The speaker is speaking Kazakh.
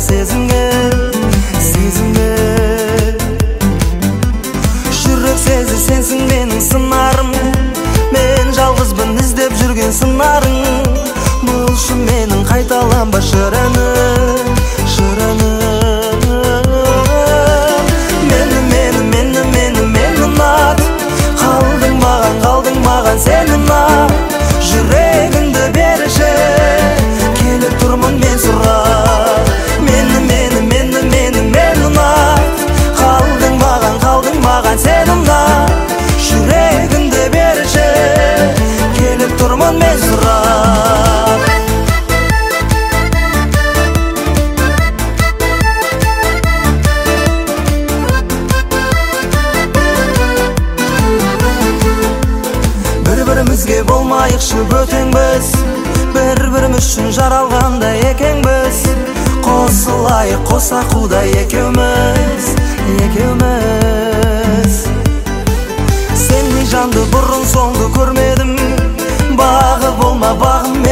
сезімге жүрек сезі сенсің менің сыңарым, мен жалғызбын іздеп жүрген сыңарың. Болшы менің қайталанба шыраным. Мені ұнат, қалдың маған сен ұнап. Жүрегіңді берші, келіп тұрмын мен сұрап. Мені ұнат, қалдың маған сен ұнап. Жүрегіңді берші, келіп тұрмын мен сұрап. Бір-бірімізге болмайықшы бөтен біз, бір-біріміз үшін жаралғанда екенбіз. Қосылайық қоса құдай екеуміз. Сендей жанды бұрын соңды көрмедім, бағы болма бағым